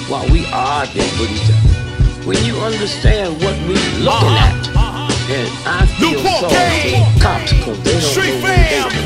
while we arguing with each other. When you understand what we looking at, and I feel sorry for cops because they don't know what they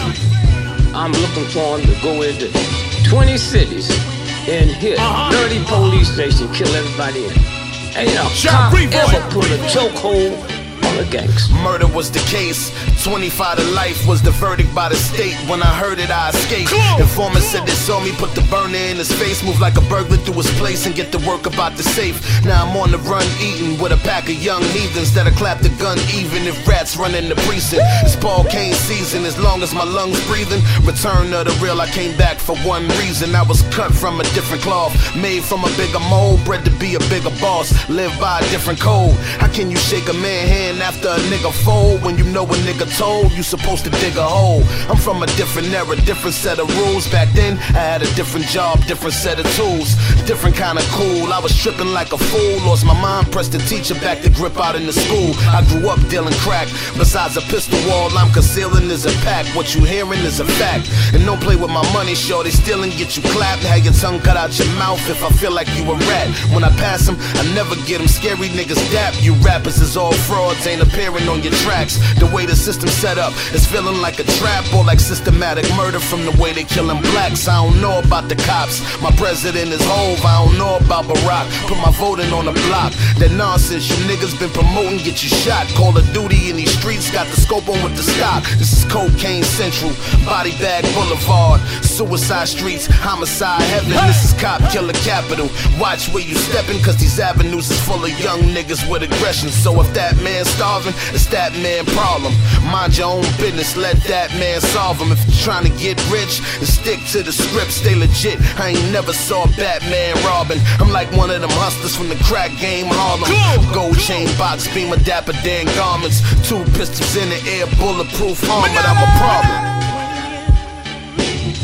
do. I'm looking for them to go into 20 cities and hit 30 police stations, kill everybody in it. Ain't a cop ever put a chokehold on a gangster. Murder was the case, 25 to life was the verdict by the state. When I heard it, I escaped. Informant said they saw me put the burner in his face, move like a burglar through his place and get to work about the safe. Now I'm on the run eating with a pack of young heathens that'll clap the gun even if rats run in the precinct. It's Paul Kane season, as long as my lungs breathing. Return of the real, I came back for one reason. I was cut from a different cloth, made from a bigger mold, bred to be a bigger boss, live by a different code. How can you shake a man hand after a nigga fold when you know a nigga told you supposed to dig a hole? I'm from a different era, different set of rules. Back then I had a different job, different set of tools, different kind of cool. I was tripping like a fool, lost my mind, pressed the teacher back to grip out in the school. I grew up dealing crack, besides a pistol wall I'm concealing is a pack. What you hearing is a fact, and don't play with my money, shorty, stealing get you clapped. Have your tongue cut out your mouth if I feel like you a rat. When I pass them, I never get them. Scary niggas dap, you rappers is all frauds, ain't appearing on your tracks. The way the system set up, it's feeling like a trap or like systematic murder from the way they killing blacks. I don't know about the cops, my president is Hove. I don't know about Barack, put my voting on the block. That nonsense you niggas been promoting get you shot. Call of Duty in these streets, got the scope on with the stock. This is Cocaine Central, Body Bag Boulevard, Suicide Streets, Homicide Heaven. This is Cop Killer Capital. Watch where you stepping, cause these avenues is full of young niggas with aggression. So if that man's starving, it's that man's problem. Mind your own business, let that man solve them. If you're trying to get rich, then stick to the script, stay legit. I ain't never saw Batman robbing. I'm like one of them hustlers from the crack game Harlem. Gold chain, box, beamer, dapper Dan garments, 2 pistols in the air, bulletproof armor. I'm a problem.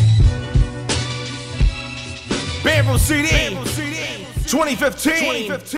Bedroom CD 2015.